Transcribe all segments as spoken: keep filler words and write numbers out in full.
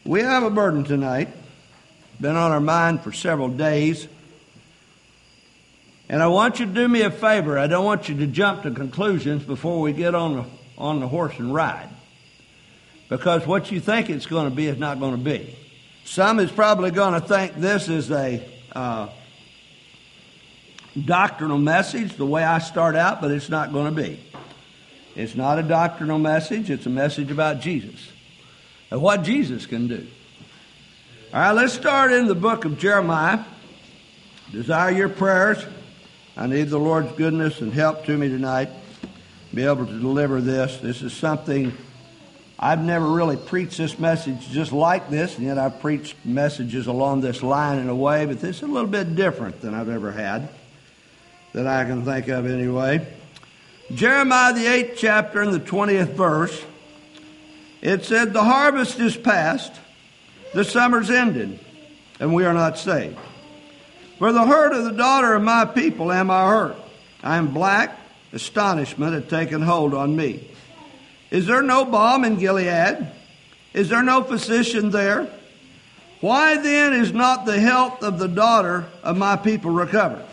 We have a burden tonight. Been on our mind for several days. And I want you to do me a favor. I don't want you to jump to conclusions before we get on the, on the horse and ride. Because what you think it's going to be is not going to be. Some is probably going to think this is a uh, doctrinal message, the way I start out, but it's not going to be. It's not a doctrinal message. It's a message about Jesus and what Jesus can do. All right, let's start in the book of Jeremiah. Desire your prayers. I need the Lord's goodness and help to me tonight. Be able to deliver this. This is something I've never really preached this message just like this, and yet I've preached messages along this line in a way, but this is a little bit different than I've ever had, that I can think of anyway. Jeremiah, the eighth chapter and the twentieth verse, it said, "The harvest is past, the summer's ended, and we are not saved. For the hurt of the daughter of my people am I hurt. I am black, astonishment had taken hold on me. Is there no balm in Gilead? Is there no physician there? Why then is not the health of the daughter of my people recovered?"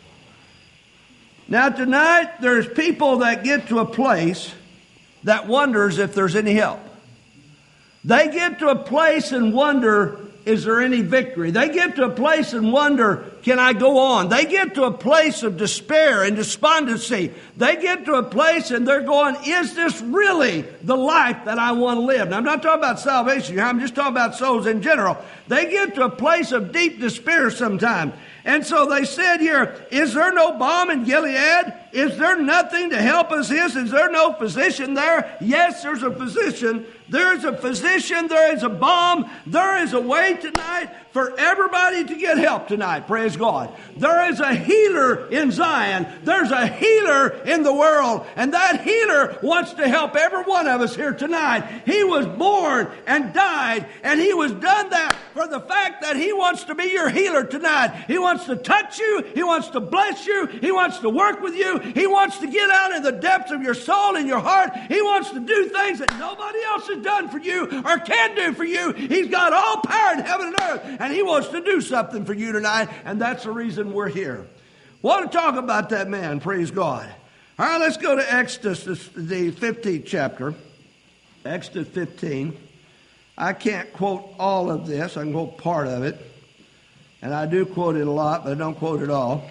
Now tonight, there's people that get to a place that wonders if there's any help. They get to a place and wonder, is there any victory? They get to a place and wonder, can I go on? They get to a place of despair and despondency. They get to a place and they're going, is this really the life that I want to live? Now, I'm not talking about salvation here. I'm just talking about souls in general. They get to a place of deep despair sometimes. And so they said here, is there no balm in Gilead? Is there nothing to help us? Is, is there no physician there? Yes, there's a physician. There is a physician. There is a balm. There is a way tonight for everybody to get help tonight. Praise God. There is a healer in Zion. There's a healer in the world. And that healer wants to help every one of us here tonight. He was born and died. And he was done that for the fact that he wants to be your healer tonight. He wants to touch you. He wants to bless you. He wants to work with you. He wants to get out in the depths of your soul and your heart. He wants to do things that nobody else has done for you or can do for you. He's got all power in heaven and earth, and he wants to do something for you tonight, and that's the reason we're here. Want to talk about that man, praise God. All right, let's go to Exodus, the fifteenth chapter. Exodus fifteen. I can't quote all of this. I can quote part of it. And I do quote it a lot, but I don't quote it all.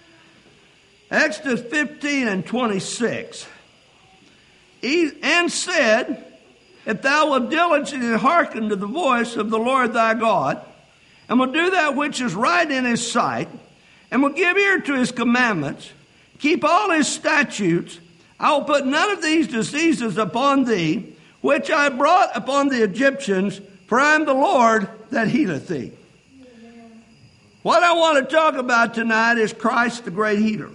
Exodus fifteen and twenty-six. And said, if thou wilt diligently hearken to the voice of the Lord thy God, and will do that which is right in his sight, and will give ear to his commandments, keep all his statutes, I will put none of these diseases upon thee, which I brought upon the Egyptians, for I am the Lord that healeth thee. What I want to talk about tonight is Christ the great healer.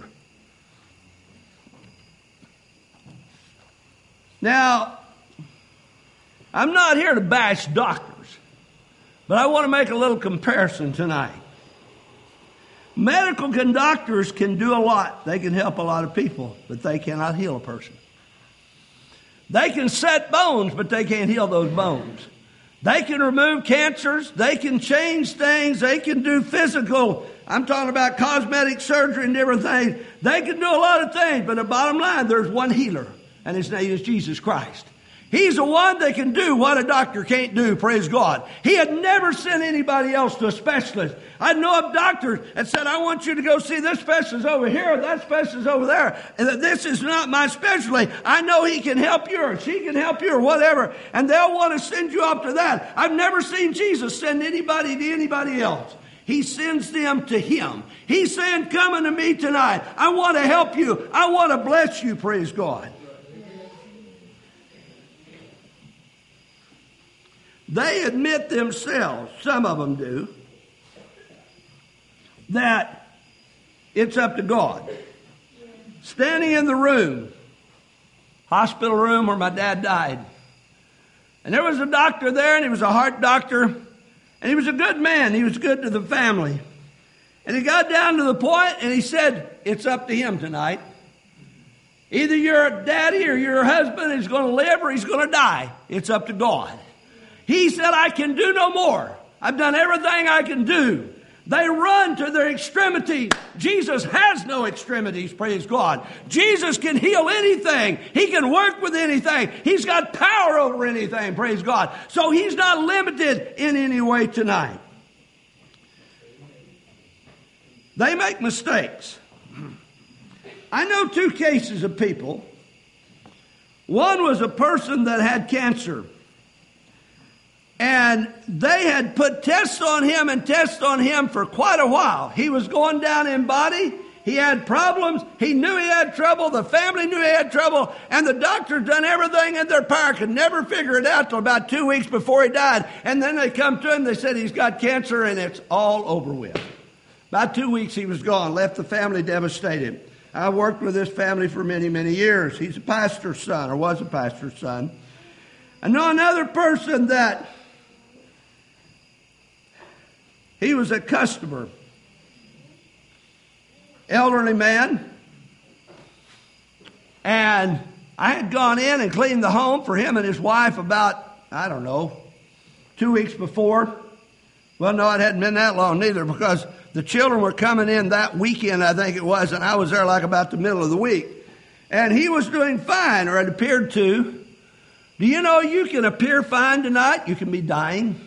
Now, I'm not here to bash doctors, but I want to make a little comparison tonight. Medical doctors can do a lot. They can help a lot of people, but they cannot heal a person. They can set bones, but they can't heal those bones. They can remove cancers. They can change things. They can do physical, I'm talking about cosmetic surgery and different things. They can do a lot of things, but the bottom line, there's one healer, and his name is Jesus Christ. He's the one that can do what a doctor can't do, praise God. He had never sent anybody else to a specialist. I know of doctors that said, I want you to go see this specialist over here, that specialist over there, and that this is not my specialty. I know he can help you or she can help you or whatever, and they'll want to send you up to that. I've never seen Jesus send anybody to anybody else. He sends them to him. He's saying, come unto me tonight. I want to help you. I want to bless you, praise God. They admit themselves, some of them do, that it's up to God. Standing in the room, hospital room where my dad died. And there was a doctor there, and he was a heart doctor, and he was a good man. He was good to the family. And he got down to the point, and he said, it's up to him tonight. Either your daddy or your husband is going to live or he's going to die. It's up to God. He said, I can do no more. I've done everything I can do. They run to their extremities. Jesus has no extremities, praise God. Jesus can heal anything. He can work with anything. He's got power over anything, praise God. So he's not limited in any way tonight. They make mistakes. I know two cases of people. One was a person that had cancer. And they had put tests on him and tests on him for quite a while. He was going down in body. He had problems. He knew he had trouble. The family knew he had trouble. And the doctors done everything in their power, could never figure it out till about two weeks before he died. And then they come to him, they said he's got cancer and it's all over with. About two weeks he was gone, left the family devastated. I worked with this family for many, many years. He's a pastor's son, or was a pastor's son. I know another person that he was a customer, elderly man, and I had gone in and cleaned the home for him and his wife about, I don't know, two weeks before. Well, no, it hadn't been that long neither, because the children were coming in that weekend, I think it was, and I was there like about the middle of the week. And he was doing fine, or it appeared to. Do you know you can appear fine tonight? You can be dying.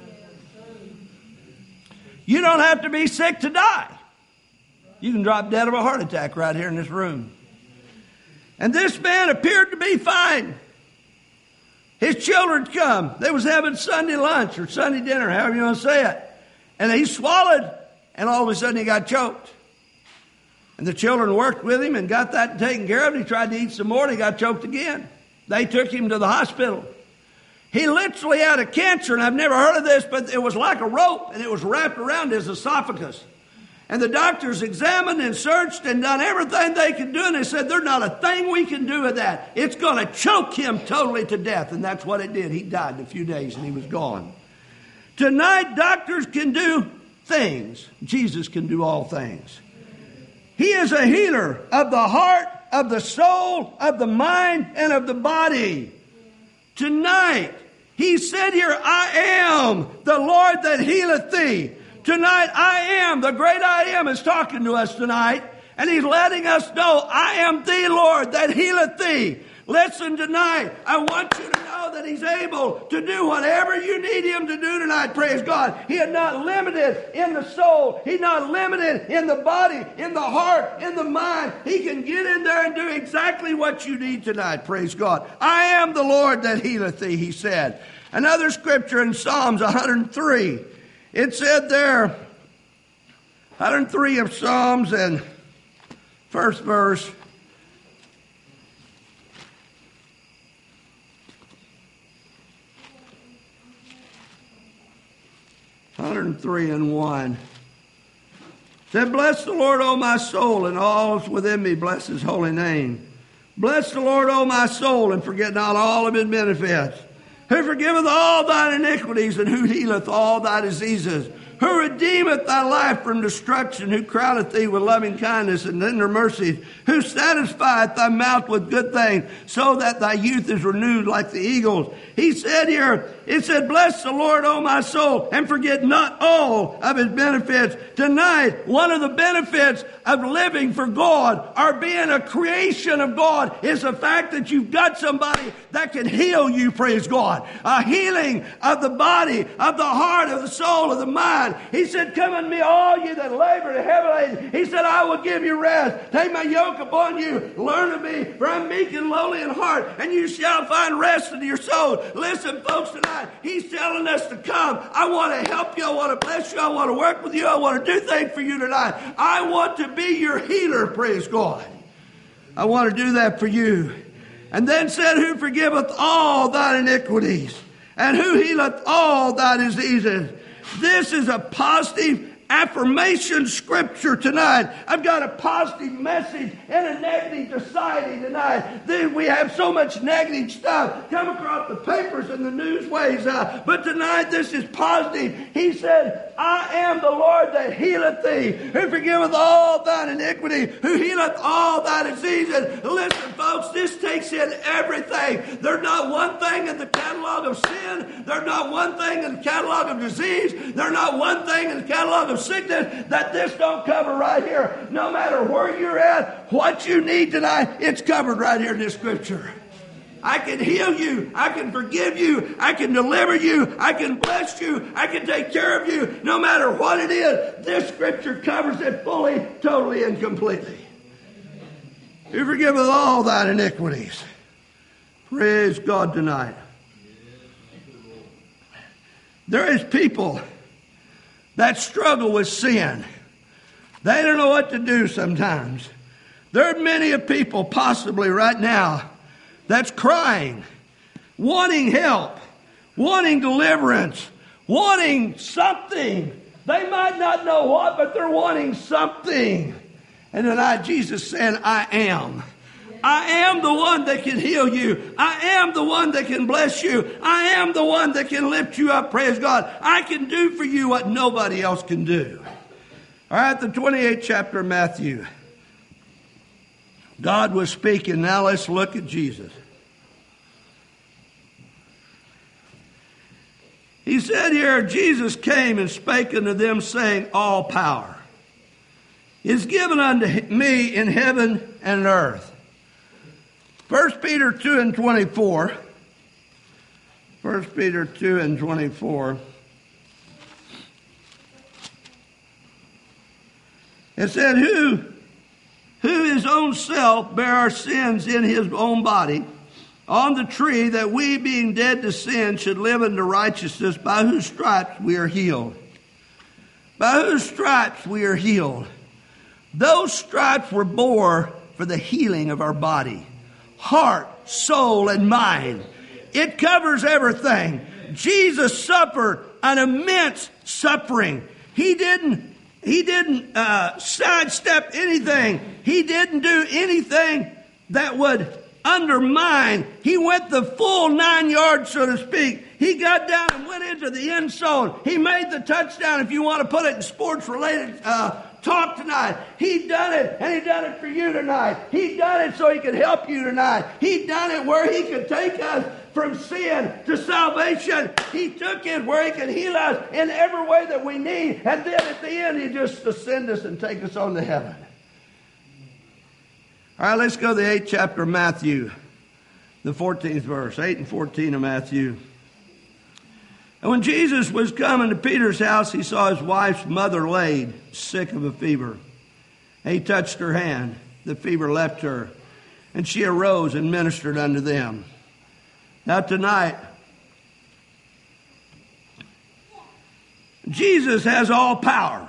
You don't have to be sick to die. You can drop dead of a heart attack right here in this room. And this man appeared to be fine. His children come. They was having Sunday lunch or Sunday dinner, however you want to say it. And he swallowed, and all of a sudden he got choked. And the children worked with him and got that taken care of. He tried to eat some more, and he got choked again. They took him to the hospital. He literally had a cancer, and I've never heard of this, but it was like a rope, and it was wrapped around his esophagus. And the doctors examined and searched and done everything they could do, and they said, there's not a thing we can do with that. It's going to choke him totally to death, and that's what it did. He died in a few days, and he was gone. Tonight, doctors can do things. Jesus can do all things. He is a healer of the heart, of the soul, of the mind, and of the body. Tonight, he said here, I am the Lord that healeth thee. Tonight, I am, the great I am is talking to us tonight. And he's letting us know, I am the Lord that healeth thee. Listen tonight, I want you to know that he's able to do whatever you need him to do tonight, praise God. He is not limited in the soul. He's not limited in the body, in the heart, in the mind. He can get in there and do exactly what you need tonight, praise God. I am the Lord that healeth thee, he said. Another scripture in Psalms one hundred three. It said there, one hundred three of Psalms and first verse. one hundred three and one. Said, bless the Lord, O my soul, and all that's within me, bless his holy name. Bless the Lord, O my soul, and forget not all of his benefits. Who forgiveth all thine iniquities, and who healeth all thy diseases. Who redeemeth thy life from destruction, who crowneth thee with loving kindness and tender mercies, who satisfieth thy mouth with good things, so that thy youth is renewed like the eagles. He said here, it said, bless the Lord, O my soul, and forget not all of his benefits. Tonight, one of the benefits of living for God, or being a creation of God, is the fact that you've got somebody that can heal you, praise God. A healing of the body, of the heart, of the soul, of the mind. He said, come unto me, all you that labor and are heavy laden. He said, I will give you rest. Take my yoke upon you. Learn of me, for I'm meek and lowly in heart, and you shall find rest in your soul. Listen, folks, tonight, he's telling us to come. I want to help you. I want to bless you. I want to work with you. I want to do things for you tonight. I want to be your healer, praise God. I want to do that for you. And then said, who forgiveth all thy iniquities, and who healeth all thy diseases. This is a positive affirmation scripture tonight. I've got a positive message in a negative society tonight. We have so much negative stuff come across the papers and the newsways. Uh, but tonight this is positive. He said, I am the Lord that healeth thee, who forgiveth all thine iniquity, who healeth all thy diseases. Listen, folks, this takes in everything. There's not one thing in the catalog of sin. There's not one thing in the catalog of disease. There's not one thing in the catalog of sickness that this don't cover right here. No matter where you're at, what you need tonight, it's covered right here in this scripture. I can heal you. I can forgive you. I can deliver you. I can bless you. I can take care of you. No matter what it is, this scripture covers it fully, totally, and completely. He forgiveth all thine iniquities. Praise God tonight. There is people that struggle with sin. They don't know what to do sometimes. There are many of people possibly right now that's crying, wanting help, wanting deliverance, wanting something. They might not know what, but they're wanting something. And tonight Jesus said, I am. I am the one that can heal you. I am the one that can bless you. I am the one that can lift you up. Praise God. I can do for you what nobody else can do. All right, the twenty-eighth chapter of Matthew. God was speaking. Now let's look at Jesus. He said here, Jesus came and spake unto them, saying, all power is given unto me in heaven and earth. First Peter two and twenty-four. First Peter two and twenty-four. It said, who, who his own self bare our sins in his own body on the tree, that we, being dead to sin, should live unto righteousness, by whose stripes we are healed. By whose stripes we are healed. Those stripes were bore for the healing of our body, heart, soul, and mind. It covers everything. Jesus suffered an immense suffering. He didn't, he didn't uh, sidestep anything. He didn't do anything that would undermine. He went the full nine yards, so to speak. He got down and went into the end zone. He made the touchdown, if you want to put it in sports-related uh, talk tonight. He done it, and he done it for you tonight. He done it so he could help you tonight. He done it where he could take us from sin to salvation. He took it where he could heal us in every way that we need. And then at the end, he just ascend us and take us on to heaven. All right, let's go to the eighth chapter of Matthew, the fourteenth verse, eight and fourteen of Matthew. And when Jesus was coming to Peter's house, he saw his wife's mother laid, sick of a fever. And he touched her hand. The fever left her, and she arose and ministered unto them. Now tonight, Jesus has all power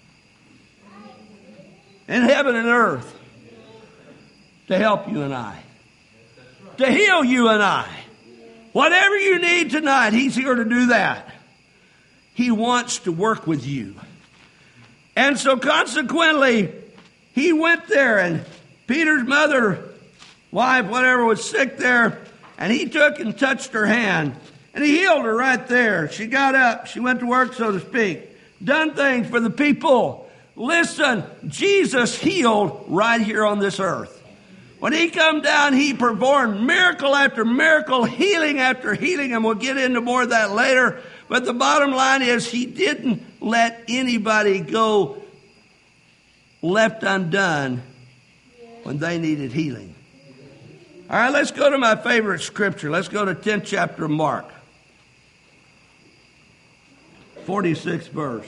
in heaven and earth to help you and I, to heal you and I. Whatever you need tonight, he's here to do that. He wants to work with you. And so consequently, he went there, and Peter's mother, wife, whatever, was sick there, and he took and touched her hand, and he healed her right there. She got up. She went to work, so to speak. Done things for the people. Listen, Jesus healed right here on this earth. When he come down, he performed miracle after miracle, healing after healing, and we'll get into more of that later. But the bottom line is he didn't let anybody go left undone when they needed healing. All right, let's go to my favorite scripture. Let's go to tenth chapter of Mark, forty-sixth verse.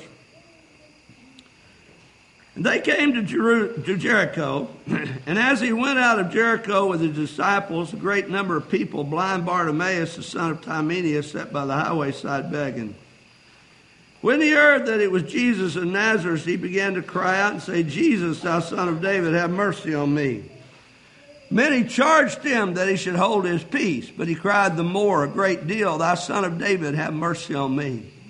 And they came to, Jer- to Jericho, and as he went out of Jericho with his disciples, a great number of people, blind Bartimaeus, the son of Timaeus, sat by the highway side begging. When he heard that it was Jesus of Nazareth, he began to cry out and say, Jesus, thou son of David, have mercy on me. Many charged him that he should hold his peace, but he cried the more a great deal, thou son of David, have mercy on me.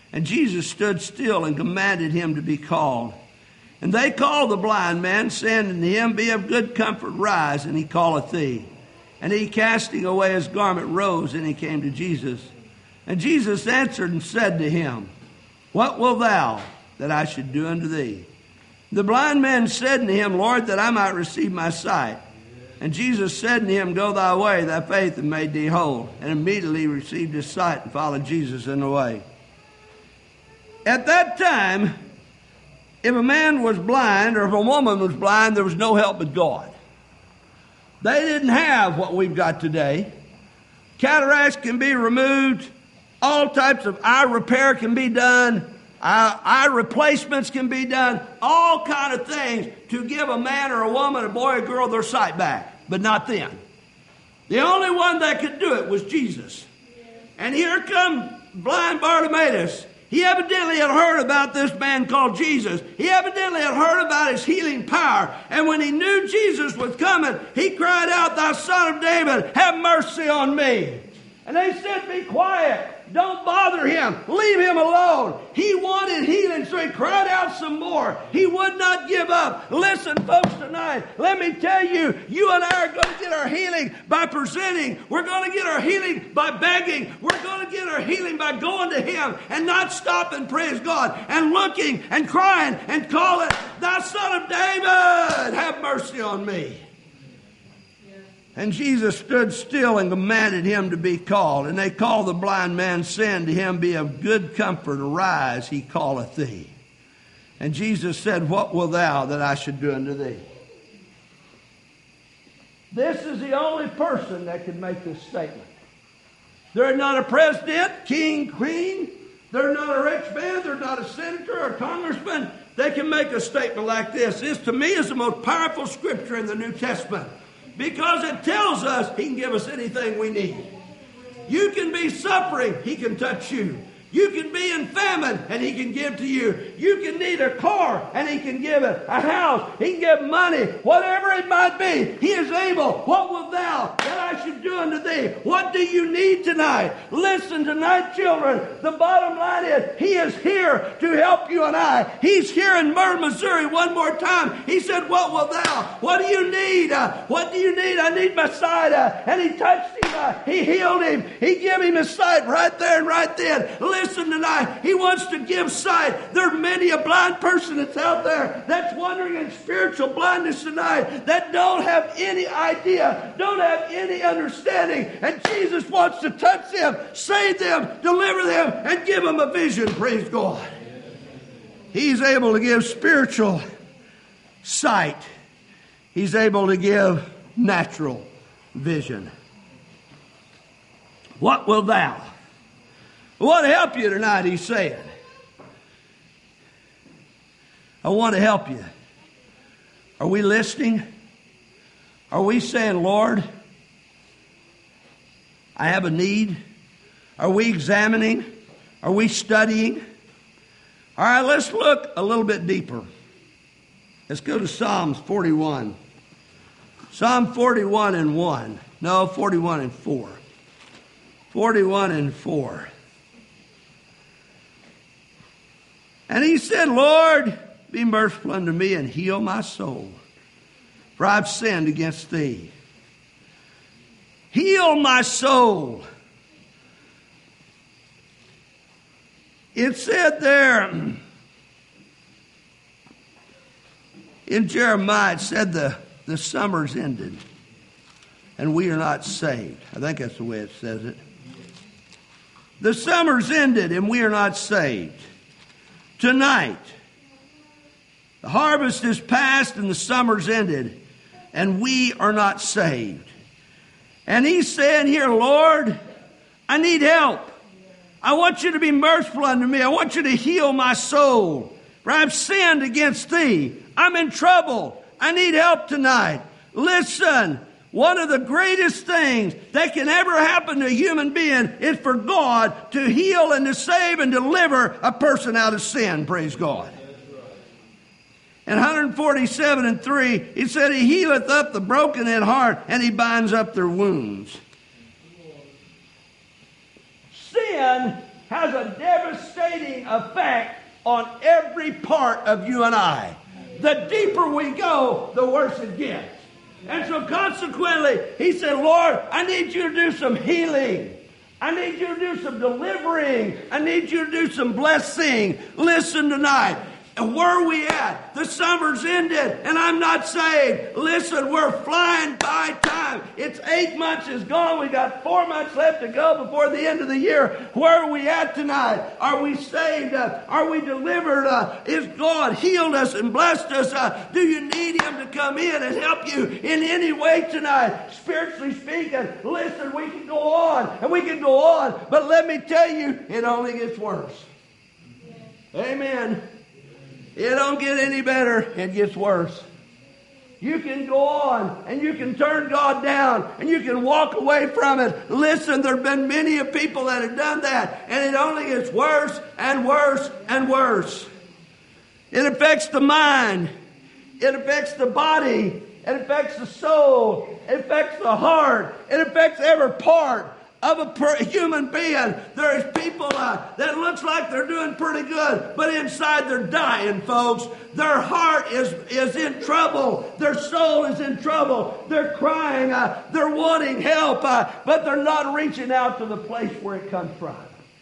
And Jesus stood still and commanded him to be called. And they called the blind man, saying unto him, Be of good comfort, rise, and he calleth thee. And he, casting away his garment, rose, and he came to Jesus. And Jesus answered and said to him, What wilt thou that I should do unto thee? The blind man said unto him, Lord, that I might receive my sight. And Jesus said unto him, Go thy way, thy faith hath made thee whole. And immediately he received his sight and followed Jesus in the way. At that time, if a man was blind or if a woman was blind, there was no help but God. They didn't have what we've got today. Cataracts can be removed. All types of eye repair can be done. Eye, eye replacements can be done. All kind of things to give a man or a woman, a boy or girl, their sight back. But not then. The only one that could do it was Jesus. And here come blind Bartimaeus. He evidently had heard about this man called Jesus. He evidently had heard about his healing power. And when he knew Jesus was coming, he cried out, Thou Son of David, have mercy on me. And they said, Be quiet. Don't bother him. Leave him alone. He wanted healing, so he cried out some more. He would not give up. Listen, folks, tonight, let me tell you, you and I are going to get our healing by presenting. We're going to get our healing by begging. We're going to get our healing by going to him and not stopping, praise God, and looking and crying and calling, Thou Son of David, have mercy on me. And Jesus stood still and commanded him to be called. And they called the blind man, saying to him, Be of good comfort, arise, he calleth thee. And Jesus said, What wilt thou that I should do unto thee? This is the only person that can make this statement. They're not a president, king, queen. They're not a rich man. They're not a senator or a congressman. They can make a statement like this. This, to me, is the most powerful scripture in the New Testament. Because it tells us he can give us anything we need. You can be suffering, he can touch you. You can be in famine, and he can give to you. You can need a car, and he can give it. A house, he can give money. Whatever it might be, he is able. What wilt thou that I should do unto thee? What do you need tonight? Listen tonight, children. The bottom line is, he is here to help you and I. He's here in Murray, Missouri one more time. He said, What wilt thou? What do you need? Uh, what do you need? I need my sight. Uh, and he touched him. Uh, he healed him. He gave him his sight right there and right then. Listen tonight, he wants to give sight. There's many a blind person that's out there that's wandering in spiritual blindness tonight that don't have any idea, don't have any understanding. And Jesus wants to touch them, save them, deliver them, and give them a vision. Praise God. He's able to give spiritual sight. He's able to give natural vision. What will thou? I want to help you tonight, he's saying. I want to help you. Are we listening? Are we saying, Lord, I have a need? Are we examining? Are we studying? All right, let's look a little bit deeper. Let's go to Psalms forty-one. Psalm forty-one and one. No, forty-one and four. forty-one and four. And he said, Lord, be merciful unto me and heal my soul, for I've sinned against thee. Heal my soul. It said there in Jeremiah, it said the, the summer's ended and we are not saved. I think that's the way it says it. The summer's ended and we are not saved. Tonight, the harvest is past and the summer's ended, and we are not saved. And he's saying here, Lord, I need help. I want you to be merciful unto me. I want you to heal my soul, for I've sinned against thee. I'm in trouble. I need help tonight. Listen, one of the greatest things that can ever happen to a human being is for God to heal and to save and deliver a person out of sin. Praise God. In one forty-seven and three, he said, He healeth up the broken in heart, and He binds up their wounds. Sin has a devastating effect on every part of you and I. The deeper we go, the worse it gets. And so consequently, he said, Lord, I need you to do some healing. I need you to do some delivering. I need you to do some blessing. Listen tonight. And where are we at? The summer's ended and I'm not saved. Listen, we're flying by time. It's eight months is gone. We got four months left to go before the end of the year. Where are we at tonight? Are we saved? Uh, are we delivered? Uh, is God healed us and blessed us? Uh, do you need Him to come in and help you in any way tonight? Spiritually speaking, listen, we can go on and we can go on. But let me tell you, it only gets worse. Amen. It don't get any better. It gets worse. You can go on and you can turn God down and you can walk away from it. Listen, there have been many people that have done that, and it only gets worse and worse and worse. It affects the mind. It affects the body. It affects the soul. It affects the heart. It affects every part of a per- human being. There is people uh, that looks like they're doing pretty good, but inside they're dying, folks. Their heart is, is in trouble. Their soul is in trouble. They're crying. Uh, they're wanting help, uh, but they're not reaching out to the place where it comes from.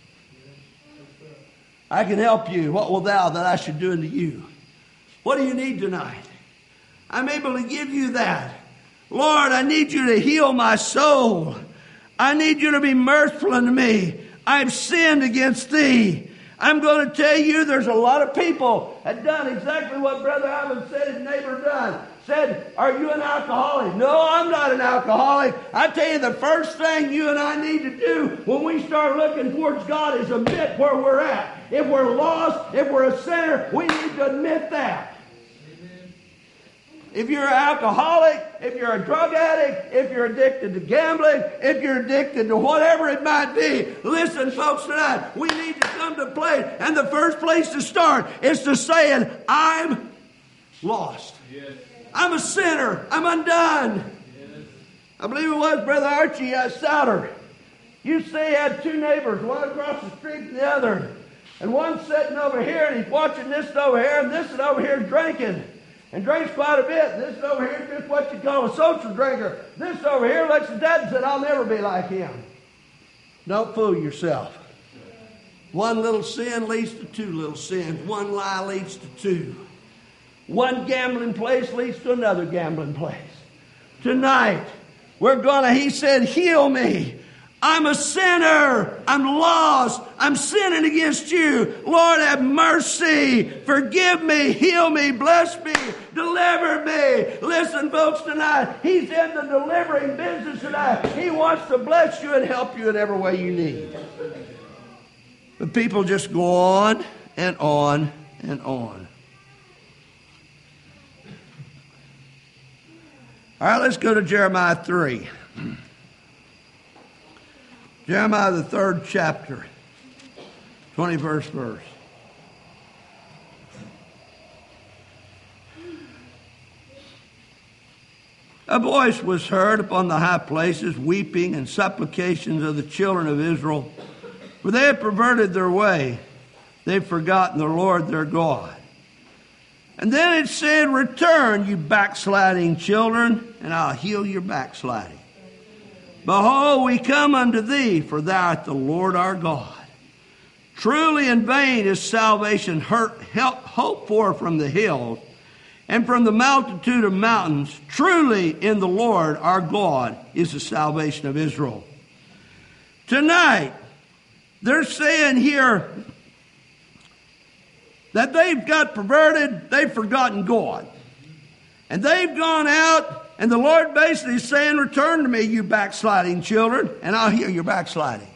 I can help you. What will thou that I should do unto you? What do you need tonight? I'm able to give you that. Lord, I need you to heal my soul. I need you to be merciful unto me. I've sinned against thee. I'm going to tell you there's a lot of people that done exactly what Brother Ivan said his neighbor done. Said, are you an alcoholic? No, I'm not an alcoholic. I tell you, the first thing you and I need to do when we start looking towards God is admit where we're at. If we're lost, if we're a sinner, we need to admit that. If you're an alcoholic, if you're a drug addict, if you're addicted to gambling, if you're addicted to whatever it might be, listen, folks, tonight, we need to come to a place. And the first place to start is to saying, I'm lost. Yes. I'm a sinner. I'm undone. Yes. I believe it was Brother Archie uh, Souter. You say he had two neighbors, one across the street and the other. And one's sitting over here, and he's watching this over here, and this over here is drinking. And drinks quite a bit. This over here is just what you call a social drinker. This over here looks at that and said, I'll never be like him. Don't fool yourself. One little sin leads to two little sins. One lie leads to two. One gambling place leads to another gambling place. Tonight, we're going to, he said, heal me. I'm a sinner. I'm lost. I'm sinning against you. Lord, have mercy. Forgive me. Heal me. Bless me. Deliver me. Listen, folks, tonight, He's in the delivering business tonight. He wants to bless you and help you in every way you need. But people just go on and on and on. All right, let's go to Jeremiah three. Jeremiah, the third chapter, twenty-first verse. A voice was heard upon the high places, weeping and supplications of the children of Israel, for they had perverted their way. They've forgotten the Lord their God. And then it said, return, you backsliding children, and I'll heal your backsliding. Behold, we come unto thee, for thou art the Lord our God. Truly in vain is salvation hoped for from the hills, and from the multitude of mountains. Truly in the Lord our God is the salvation of Israel. Tonight, they're saying here that they've got perverted, they've forgotten God. And they've gone out, and the Lord basically is saying, return to me, you backsliding children, and I'll heal your backsliding.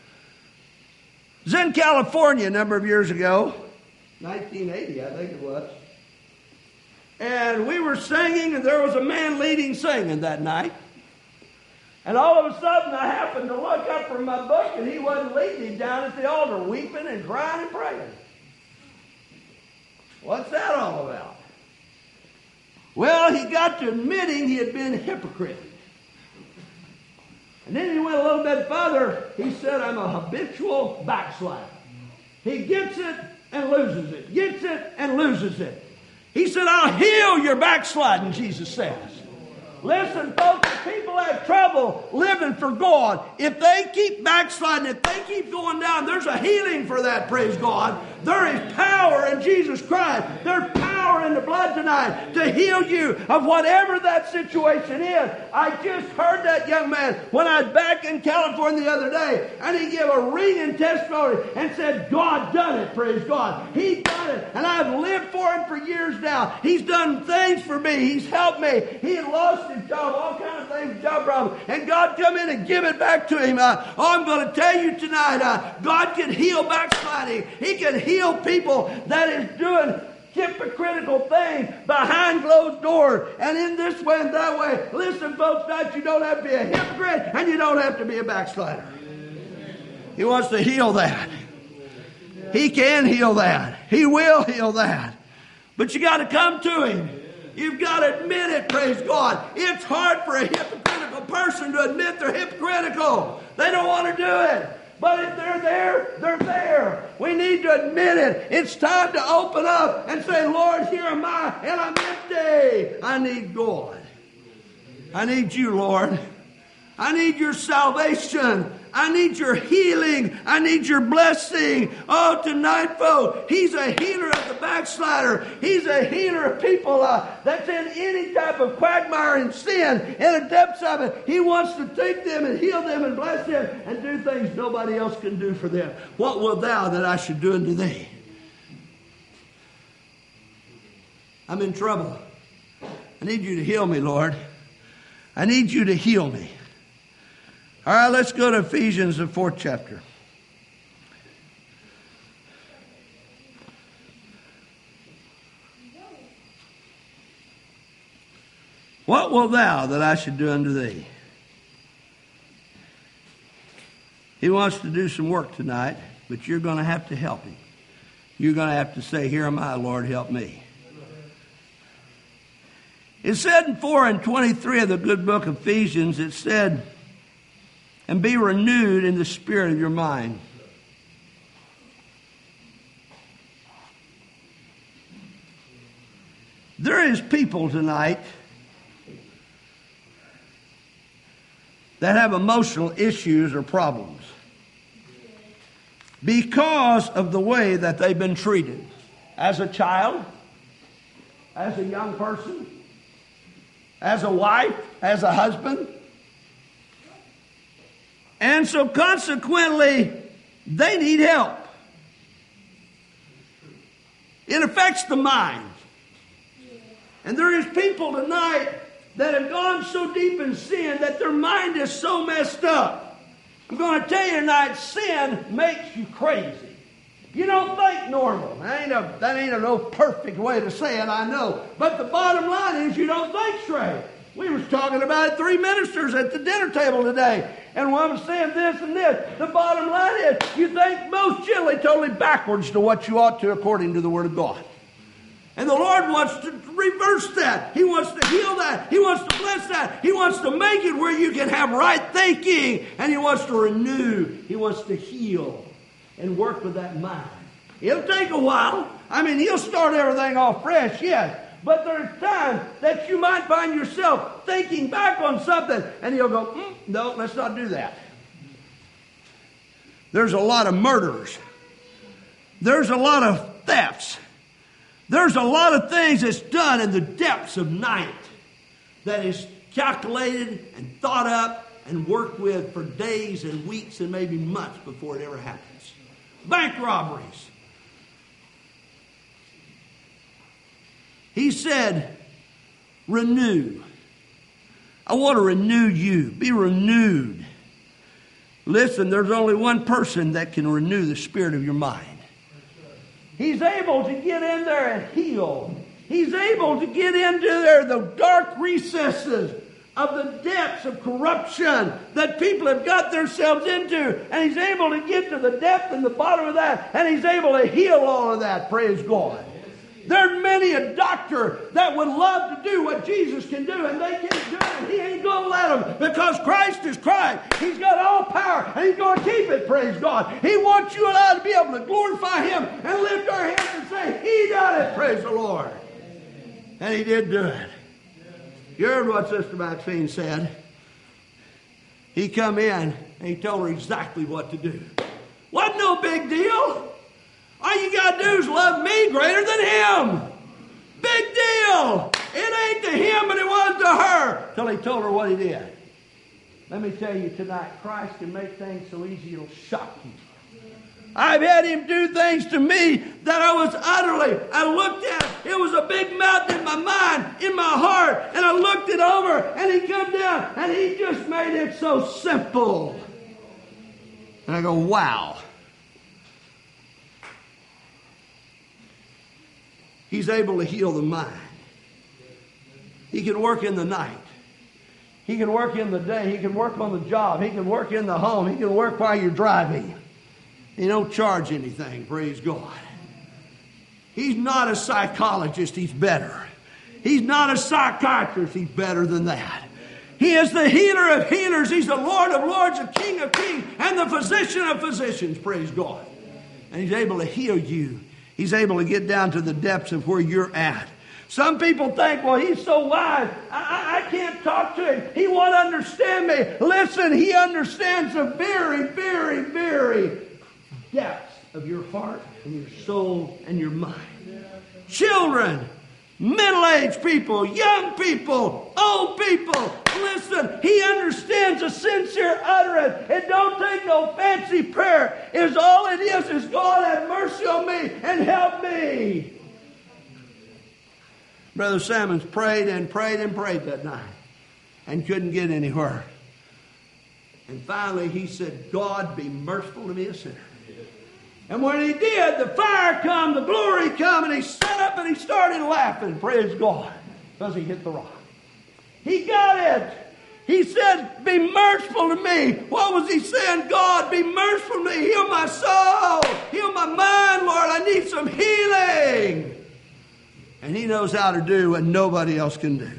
I was in California a number of years ago, nineteen eighty, I think it was. And we were singing, and there was a man leading singing that night. And all of a sudden, I happened to look up from my book, and he wasn't leading. He's down at the altar, weeping and crying and praying. What's that all about? Well, he got to admitting he had been a hypocrite. And then he went a little bit further. He said, I'm a habitual backslider. He gets it and loses it. Gets it and loses it. He said, I'll heal your backsliding, Jesus says. Listen, folks, if people have trouble living for God, if they keep backsliding, if they keep going down, there's a healing for that, praise God. There is power in Jesus Christ. There's power in the blood tonight to heal you of whatever that situation is. I just heard that young man when I was back in California the other day, and he gave a ringing testimony and said, God done it, praise God. He done it, and I've lived for him for years now. He's done things for me. He's helped me. He had lost his job, all kinds of things, job problems, and God come in and give it back to him. Uh, oh, I'm going to tell you tonight, uh, God can heal backsliding. He can heal people that is doing hypocritical things behind closed doors and in this way and that way. Listen, folks, tonight you don't have to be a hypocrite and you don't have to be a backslider. He wants to heal that. He can heal that. He will heal that. But you got to come to him. You've got to admit it, praise God. It's hard for a hypocritical person to admit they're hypocritical. They don't want to do it. But if they're there, they're there. We need to admit it. It's time to open up and say, Lord, here am I, and I'm empty. I need God. I need you, Lord. I need your salvation. I need your healing. I need your blessing. Oh, tonight, folks, he's a healer of the backslider. He's a healer of people uh, that's in any type of quagmire and sin, in the depths of it. He wants to take them and heal them and bless them and do things nobody else can do for them. What wilt thou that I should do unto thee? I'm in trouble. I need you to heal me, Lord. I need you to heal me. All right, let's go to Ephesians, the fourth chapter. What wilt thou that I should do unto thee? He wants to do some work tonight, but you're going to have to help him. You're going to have to say, here am I, Lord, help me. It said in four and twenty-three of the good book of Ephesians, it said, and be renewed in the spirit of your mind. There is people tonight that have emotional issues or problems because of the way that they've been treated as a child, as a young person, as a wife, as a husband. And so consequently, they need help. It affects the mind. And there is people tonight that have gone so deep in sin that their mind is so messed up. I'm going to tell you tonight, sin makes you crazy. You don't think normal. That ain't a, that ain't a no perfect way to say it, I know. But the bottom line is you don't think straight. We was talking about it, three ministers at the dinner table today. And one was saying this and this. The bottom line is you think most generally totally backwards to what you ought to according to the Word of God. And the Lord wants to reverse that. He wants to heal that. He wants to bless that. He wants to make it where you can have right thinking. And He wants to renew. He wants to heal and work with that mind. It'll take a while. I mean, He'll start everything off fresh, yes. But there's times that you might find yourself thinking back on something, and He'll go, mm, no, let's not do that. There's a lot of murders. There's a lot of thefts. There's a lot of things that's done in the depths of night that is calculated and thought up and worked with for days and weeks and maybe months before it ever happens. Bank robberies. He said, renew. I want to renew you. Be renewed. Listen, there's only one person that can renew the spirit of your mind. He's able to get in there and heal. He's able to get into there the dark recesses of the depths of corruption that people have got themselves into. And He's able to get to the depth and the bottom of that. And He's able to heal all of that. Praise God. There's many a doctor that would love to do what Jesus can do, and they can't do it, and he ain't going to let them, because Christ is Christ. He's got all power, and he's going to keep it, praise God. He wants you and I to be able to glorify him and lift our hands and say, he done it, praise the Lord. And he did do it. You heard what Sister Maxine said. He come in, and he told her exactly what to do. Wasn't no big deal. All you got to do is love me greater than him. Big deal. It ain't to him, but it was to her. Till he told her what he did. Let me tell you tonight, Christ can make things so easy it'll shock you. I've had him do things to me that I was utterly, I looked at it, it was a big mountain in my mind, in my heart, and I looked it over, and he come down, and he just made it so simple. And I go, wow. He's able to heal the mind. He can work in the night. He can work in the day. He can work on the job. He can work in the home. He can work while you're driving. He don't charge anything, praise God. He's not a psychologist. He's better. He's not a psychiatrist. He's better than that. He is the healer of healers. He's the Lord of lords, the King of kings, and the physician of physicians, praise God. And he's able to heal you. He's able to get down to the depths of where you're at. Some people think, well, he's so wise. I, I, I can't talk to him. He won't understand me. Listen, he understands the very, very, very depths of your heart and your soul and your mind. Children, middle-aged people, young people, old people, listen, he understands a sincere utterance. It don't take no fancy prayer. It's all it is is God have mercy on me and help me. Brother Sammons prayed and prayed and prayed that night and couldn't get anywhere. And finally he said, God, be merciful to me, a sinner. And when he did, the fire come, the glory come, and he sat up and he started laughing, praise God, because he hit the rock. He got it. He said, be merciful to me. What was he saying? God, be merciful to me. Heal my soul. Heal my mind, Lord. I need some healing. And he knows how to do what nobody else can do.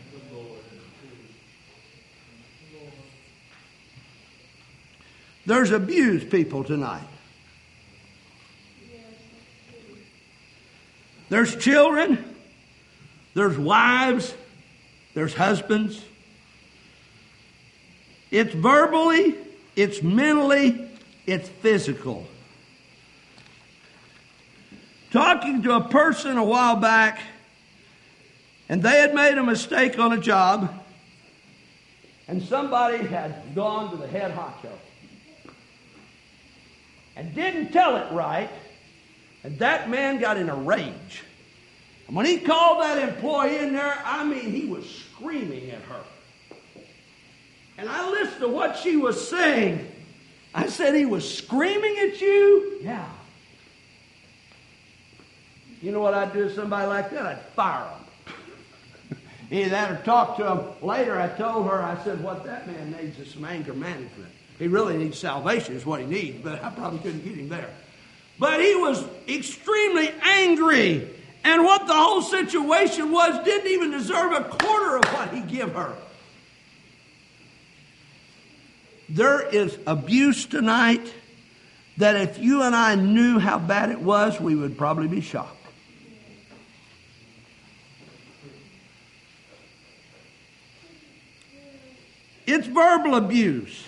There's abused people tonight. There's children. There's wives. There's husbands. It's verbally, it's mentally, it's physical. Talking to a person a while back, and they had made a mistake on a job, and somebody had gone to the head honcho and didn't tell it right, and that man got in a rage. And when he called that employee in there, I mean, he was screaming at her. And I listened to what she was saying. I said, he was screaming at you? Yeah. You know what I'd do to somebody like that? I'd fire him. Either that or talk to him. Later I told her, I said, what that man needs is some anger management. He really needs salvation is what he needs, but I probably couldn't get him there. But he was extremely angry. And what the whole situation was didn't even deserve a quarter of what he gave her. There is abuse tonight that if you and I knew how bad it was, we would probably be shocked. It's verbal abuse.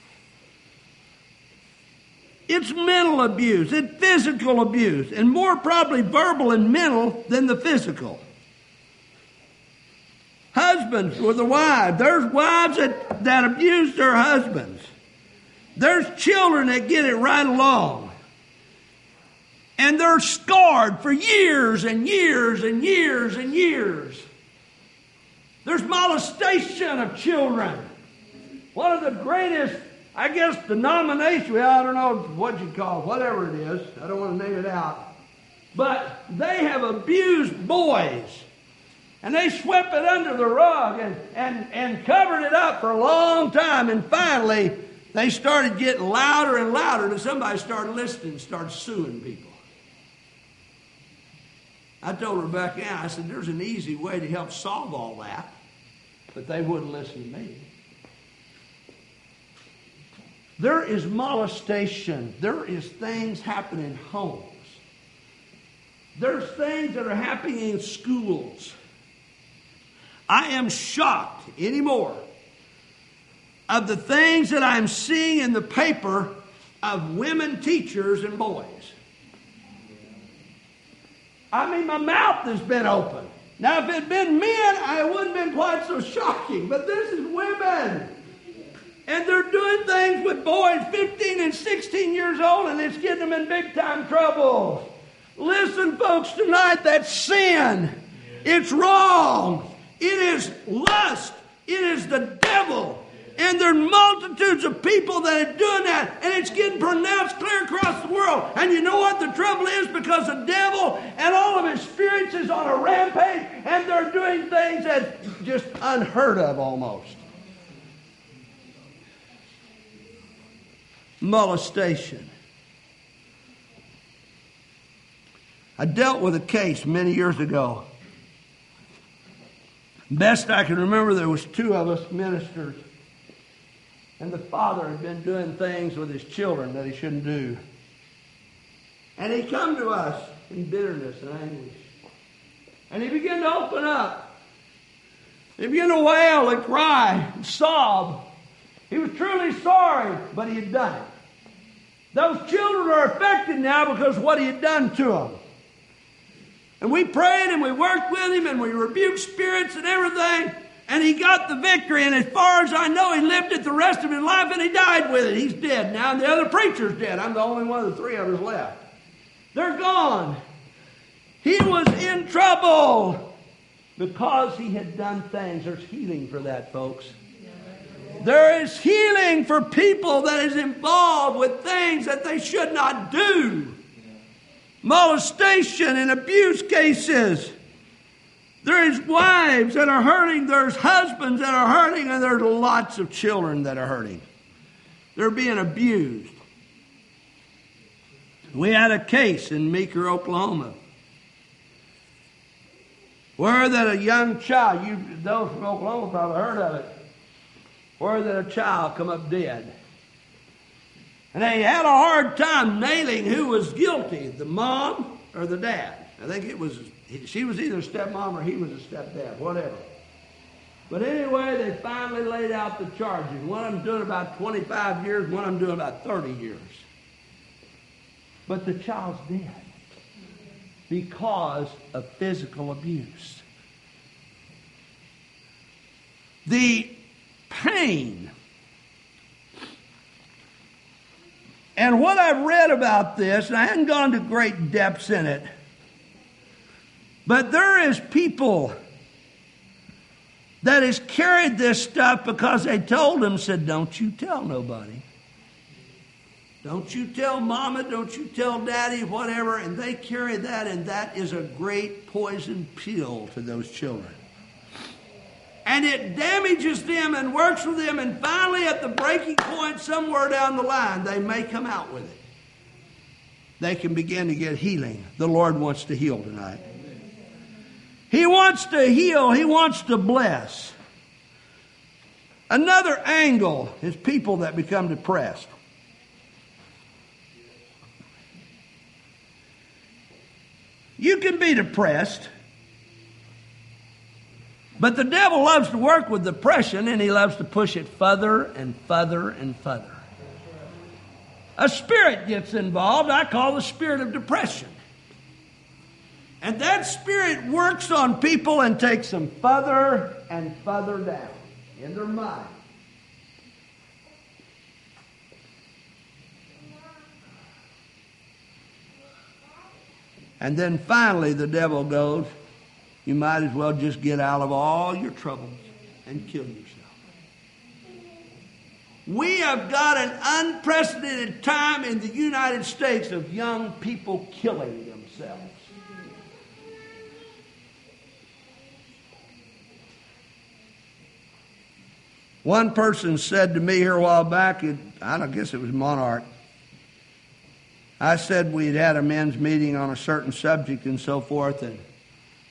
It's mental abuse. It's physical abuse. And more probably verbal and mental than the physical. Husbands with the wives. There's wives that, that abuse their husbands. There's children that get it right along. And they're scarred for years and years and years and years. There's molestation of children. One of the greatest, I guess, denomination, I don't know what you call it, whatever it is. I don't want to name it out. But they have abused boys. And they swept it under the rug and, and, and covered it up for a long time. And finally, they started getting louder and louder. And somebody started listening and started suing people. I told Rebecca Ann, I said, there's an easy way to help solve all that. But they wouldn't listen to me. There is molestation. There is things happening in homes. There's things that are happening in schools. I am shocked anymore of the things that I'm seeing in the paper of women teachers and boys. I mean, my mouth has been open. Now, if it had been men, it wouldn't have been quite so shocking. But this is women. And they're doing things with boys fifteen and sixteen years old, and it's getting them in big-time trouble. Listen, folks, tonight, that's sin. It's wrong. It is lust. It is the devil. And there are multitudes of people that are doing that, and it's getting pronounced clear across the world. And you know what the trouble is? Because the devil and all of his spirits is on a rampage, and they're doing things that's just unheard of almost. Molestation. I dealt with a case many years ago. Best I can remember, there was two of us ministers. And the father had been doing things with his children that he shouldn't do. And he come to us in bitterness and anguish. And he began to open up. He began to wail and cry and sob. He was truly sorry, but he had done it. Those children are affected now because of what he had done to them. And we prayed and we worked with him and we rebuked spirits and everything. And he got the victory. And as far as I know, he lived it the rest of his life and he died with it. He's dead now. And the other preacher's dead. I'm the only one of the three of us left. They're gone. He was in trouble because he had done things. There's healing for that, folks. There is healing for people that is involved with things that they should not do. Molestation and abuse cases. There's wives that are hurting. There's husbands that are hurting. And there's lots of children that are hurting. They're being abused. We had a case in Meeker, Oklahoma, where that a young child, you those from Oklahoma probably heard of it, where that a child come up dead. And they had a hard time nailing who was guilty, the mom or the dad. I think it was, she was either a stepmom or he was a stepdad, whatever. But anyway, they finally laid out the charges. One of them doing about twenty-five years, one of them doing about thirty years. But the child's dead because of physical abuse. The pain. And what I've read about this, and I haven't gone to great depths in it, but there is people that has carried this stuff because they told them, said, don't you tell nobody. Don't you tell mama, don't you tell daddy, whatever. And they carry that, and that is a great poison pill to those children. And it damages them and works with them, and finally at the breaking point somewhere down the line, they may come out with it. They can begin to get healing. The Lord wants to heal tonight. He wants to heal. He wants to bless. Another angle is people that become depressed. You can be depressed, but the devil loves to work with depression, and he loves to push it further and further and further. A spirit gets involved I call the spirit of depression. And that spirit works on people and takes them further and further down in their mind. And then finally the devil goes, you might as well just get out of all your troubles and kill yourself. We have got an unprecedented time in the United States of young people killing themselves. One person said to me here a while back, it, I don't guess it was Monarch, I said we'd had a men's meeting on a certain subject and so forth, and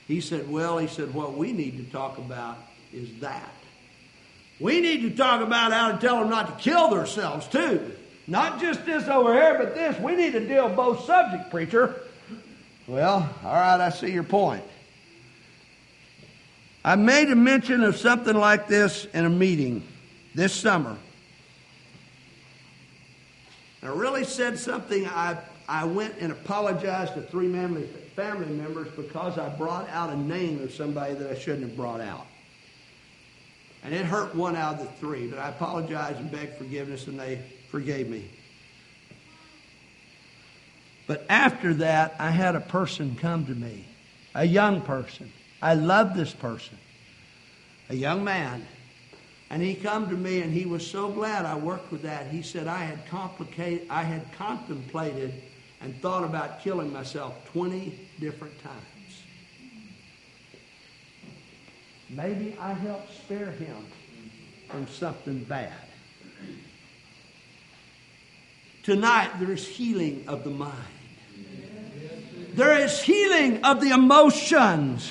He said, well, he said, what we need to talk about is that. We need to talk about how to tell them not to kill themselves, too. Not just this over here, but this. We need to deal with both subjects, preacher. Well, all right, I see your point. I made a mention of something like this in a meeting this summer. I really said something. I, I went and apologized to three family, family members because I brought out a name of somebody that I shouldn't have brought out. And it hurt one out of the three, but I apologized and begged forgiveness, and they forgave me. But after that, I had a person come to me, a young person. I love this person, a young man. And he come to me, and he was so glad I worked with that. He said, I had complicated, I had contemplated and thought about killing myself twenty different times. Maybe I helped spare him from something bad. Tonight, there is healing of the mind. There is healing of the emotions.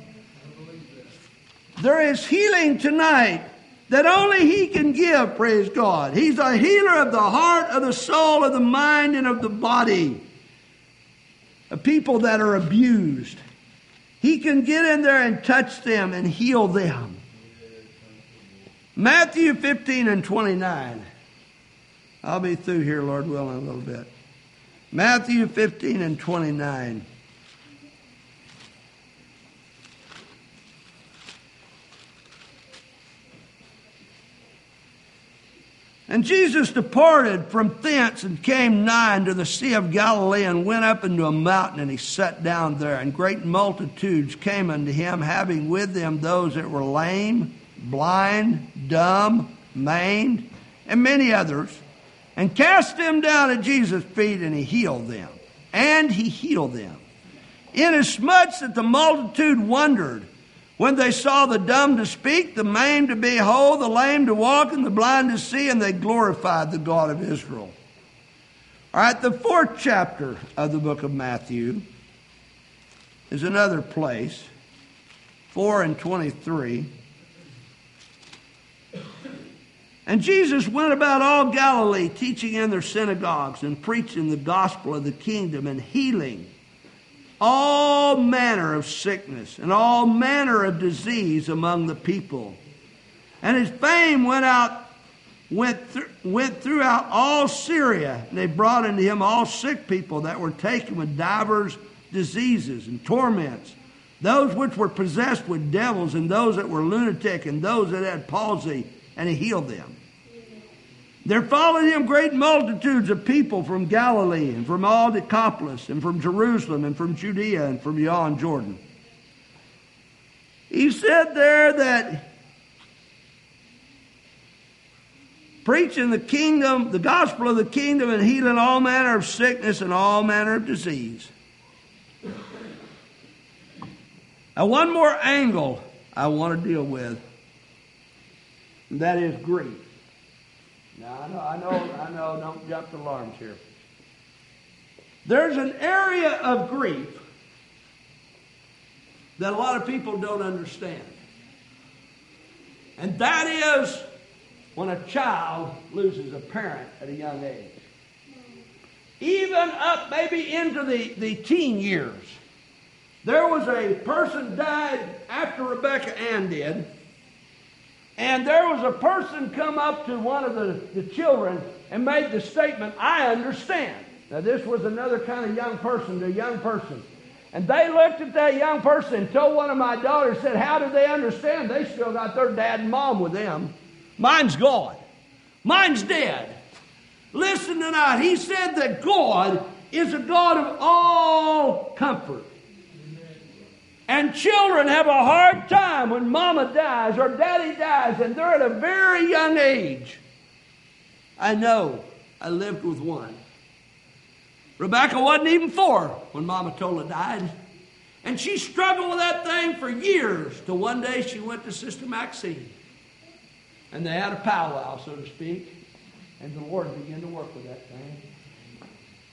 There is healing tonight that only He can give, praise God. He's a healer of the heart, of the soul, of the mind, and of the body. Of people that are abused. He can get in there and touch them and heal them. Matthew fifteen and twenty-nine. I'll be through here, Lord willing, a little bit. Matthew fifteen and twenty-nine. And Jesus departed from thence and came nigh unto the Sea of Galilee and went up into a mountain, and he sat down there. And great multitudes came unto him, having with them those that were lame, blind, dumb, maimed, and many others, and cast them down at Jesus' feet, and he healed them. And he healed them. Inasmuch that the multitude wondered, when they saw the dumb to speak, the maimed to be whole, the lame to walk, and the blind to see, and they glorified the God of Israel. All right, the fourth chapter of the book of Matthew is another place, four and twenty-three. And Jesus went about all Galilee, teaching in their synagogues and preaching the gospel of the kingdom and healing all manner of sickness and all manner of disease among the people. And his fame went out, went, th- went throughout all Syria. And they brought unto him all sick people that were taken with divers diseases and torments, those which were possessed with devils, and those that were lunatic, and those that had palsy, and he healed them. There followed him great multitudes of people from Galilee, and from all Decapolis, and from Jerusalem, and from Judea, and from beyond Jordan. He said there that preaching the kingdom, the gospel of the kingdom, and healing all manner of sickness and all manner of disease. Now, one more angle I want to deal with, and that is grief. Now, I know, I know, I know, don't jump the alarms here. There's an area of grief that a lot of people don't understand. And that is when a child loses a parent at a young age. Even up maybe into the, the teen years. There was a person died after Rebecca Ann did. And there was a person come up to one of the, the children and made the statement, I understand. Now this was another kind of young person to a young person. And they looked at that young person and told one of my daughters, said, how did they understand? They still got their dad and mom with them. Mine's gone. Mine's dead. Listen tonight. He said that God is a God of all comfort. And children have a hard time when mama dies or daddy dies and they're at a very young age. I know. I lived with one. Rebecca wasn't even four when Mama Tola died. And she struggled with that thing for years till one day she went to Sister Maxine. And they had a powwow, so to speak. And the Lord began to work with that thing.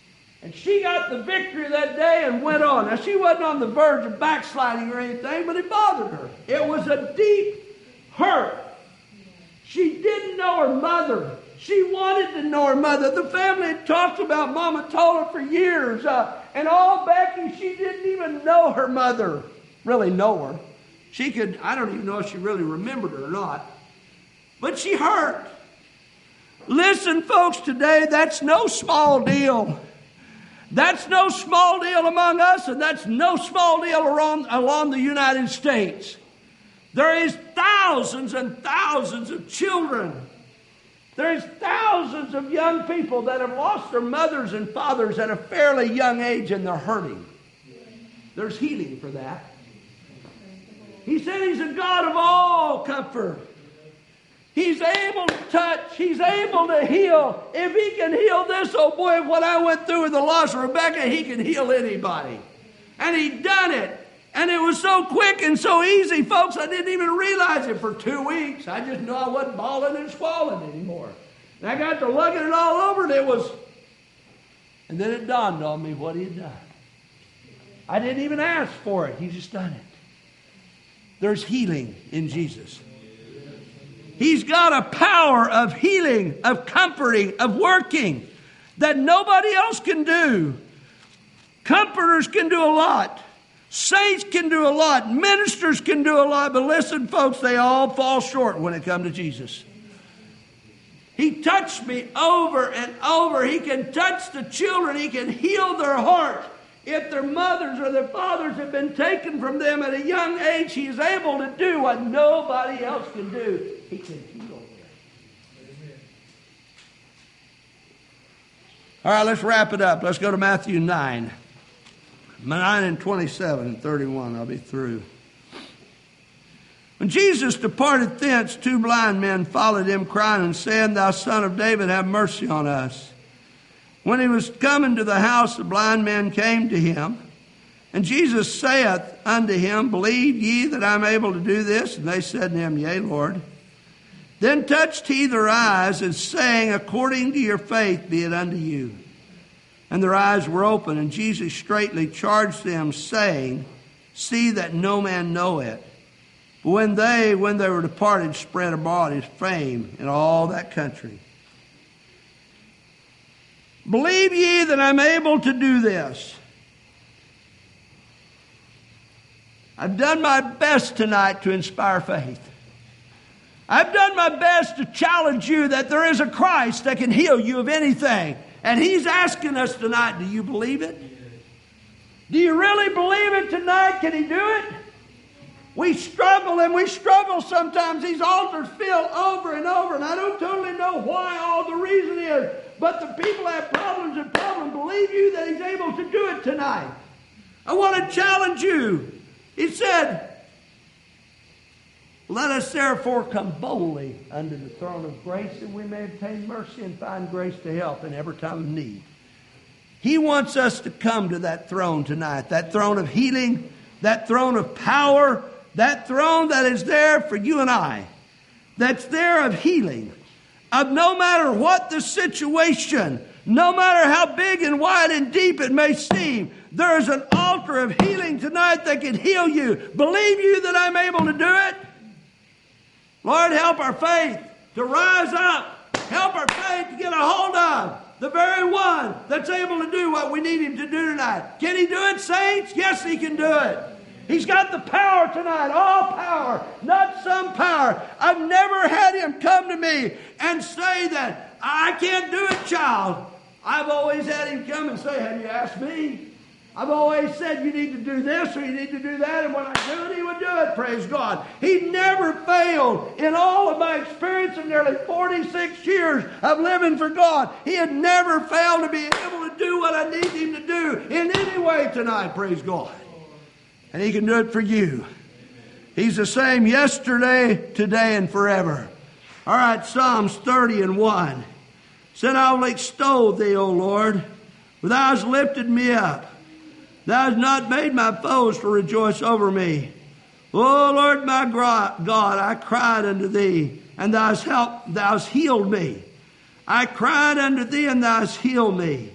And she got the victory that day and went on. Now, she wasn't on the verge of backsliding or anything, but it bothered her. It was a deep hurt. She didn't know her mother. She wanted to know her mother. The family had talked about Mama told her for years. Uh, and all Becky, she didn't even know her mother. Really know her. She could, I don't even know if she really remembered her or not. But she hurt. Listen, folks, today, that's no small deal. That's no small deal among us, and that's no small deal around, along the United States. There is thousands and thousands of children. There is thousands of young people that have lost their mothers and fathers at a fairly young age, and they're hurting. There's healing for that. He said he's a God of all comfort. He's able to touch. He's able to heal. If he can heal this, oh boy, what I went through with the loss of Rebecca, he can heal anybody. And he done it. And it was so quick and so easy, folks, I didn't even realize it for two weeks. I just knew I wasn't bawling and swallowing anymore. And I got to lugging it all over, and it was... And then it dawned on me what he had done. I didn't even ask for it. He's just done it. There's healing in Jesus. He's got a power of healing, of comforting, of working that nobody else can do. Comforters can do a lot. Saints can do a lot. Ministers can do a lot. But listen, folks, they all fall short when it comes to Jesus. He touched me over and over. He can touch the children. He can heal their hearts. If their mothers or their fathers have been taken from them at a young age, He is able to do what nobody else can do. He can heal them. All right, let's wrap it up. Let's go to Matthew nine. nine and twenty-seven and thirty-one. I'll be through. When Jesus departed thence, two blind men followed him, crying and saying, Thou Son of David, have mercy on us. When he was coming to the house, the blind men came to him. And Jesus saith unto him, Believe ye that I am able to do this? And they said to him, Yea, Lord. Then touched he their eyes, and saying, According to your faith be it unto you. And their eyes were open, and Jesus straightly charged them, saying, See that no man know it. But when they, when they were departed, spread abroad his fame in all that country. Believe ye that I'm able to do this? I've done my best tonight to inspire faith. I've done my best to challenge you that there is a Christ that can heal you of anything. And He's asking us tonight, do you believe it? Do you really believe it tonight? Can He do it? We struggle, and we struggle sometimes. These altars fill over and over, and I don't totally know why all the reason is. But the people have problems and problems. Believe you that He's able to do it tonight. I want to challenge you. He said, Let us therefore come boldly unto the throne of grace, that we may obtain mercy and find grace to help in every time of need. He wants us to come to that throne tonight, that throne of healing, that throne of power, that throne that is there for you and I, that's there of healing, of no matter what the situation, no matter how big and wide and deep it may seem, there is an altar of healing tonight that can heal you. Believe you that I'm able to do it? Lord, help our faith to rise up. Help our faith to get a hold of the very one that's able to do what we need Him to do tonight. Can He do it, saints? Yes, He can do it. He's got the power tonight, all power, not some power. I've never had Him come to me and say that, I can't do it, child. I've always had Him come and say, have you asked me? I've always said you need to do this or you need to do that, and when I do it, He would do it, praise God. He never failed in all of my experience of nearly forty-six years of living for God. He had never failed to be able to do what I need Him to do in any way tonight, praise God. And He can do it for you. He's the same yesterday, today, and forever. All right, Psalms thirty and one. Said, I will extol Thee, O Lord, for Thou hast lifted me up. Thou hast not made my foes to rejoice over me. O Lord my God, I cried unto Thee, and Thou hast helped, Thou hast healed me. I cried unto Thee, and Thou hast healed me.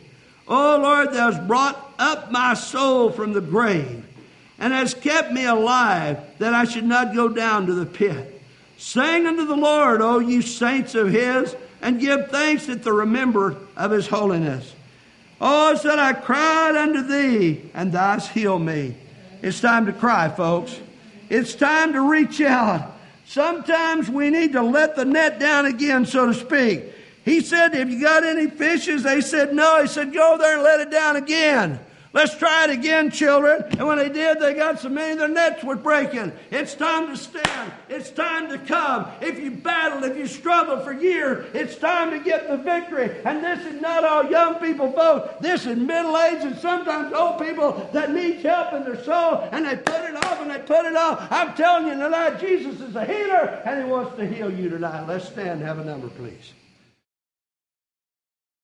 O Lord, thou hast brought up my soul from the grave, and hast kept me alive, that I should not go down to the pit. Sing unto the Lord, O you saints of his, and give thanks at the remembrance of his holiness. Oh, said I cried unto thee, and thou hast healed me. It's time to cry, folks. It's time to reach out. Sometimes we need to let the net down again, so to speak. He said, have you got any fishes? They said, no. He said, go there and let it down again. Let's try it again, children. And when they did, they got so many, their nets were breaking. It's time to stand. It's time to come. If you battled, if you struggled for years, it's time to get the victory. And this is not all young people, folks. This is middle-aged and sometimes old people that need help in their soul, and they put it off and they put it off. I'm telling you tonight, Jesus is a healer, and he wants to heal you tonight. Let's stand and have a number, please.